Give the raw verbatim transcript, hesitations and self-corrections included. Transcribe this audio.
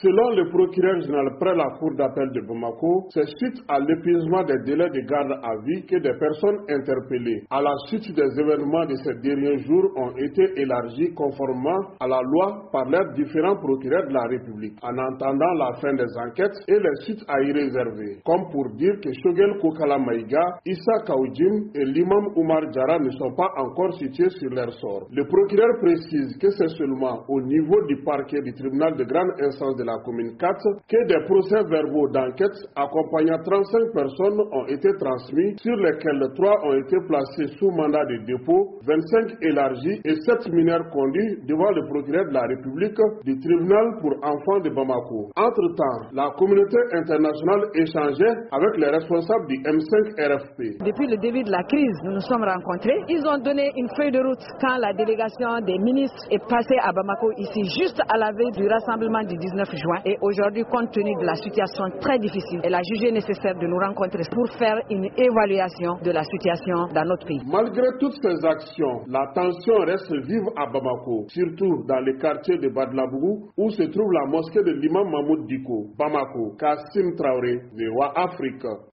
Selon le procureur général près la cour d'appel de Bamako, c'est suite à l'épuisement des délais de garde à vue que des personnes interpellées à la suite des événements de ces derniers jours ont été élargies conformément à la loi par leurs différents procureurs de la République, en attendant la fin des enquêtes et les suites à y réserver, comme pour dire que Shogel Kokala Maïga, Issa Kaoudjim et l'imam Oumar Diarra ne sont pas encore situés sur leur sort. Le procureur précise que c'est seulement au niveau du parquet du tribunal de grande instance de la commune quatre que des procès-verbaux d'enquête accompagnant trente-cinq personnes ont été transmis, sur lesquels trois ont été placés sous mandat de dépôt, vingt-cinq élargis et sept mineurs conduits devant le procureur de la République du tribunal pour enfants de Bamako. Entre-temps, la communauté internationale échangeait avec les responsables du M cinq R F P. Depuis le début de la crise, nous nous sommes rencontrés. Ils ont donné une feuille de route quand la délégation des ministres est passée à Bamako ici, juste à la veille du rassemblement du dix-neuf juin. Et aujourd'hui, compte tenu de la situation très difficile, elle a jugé nécessaire de nous rencontrer pour faire une évaluation de la situation dans notre pays. Malgré toutes ces actions, la tension reste vive à Bamako, surtout dans les quartiers de Badlabougou où se trouve la mosquée de l'imam Mahmoud Diko. Bamako, Kassim Traoré, V O A Afrique.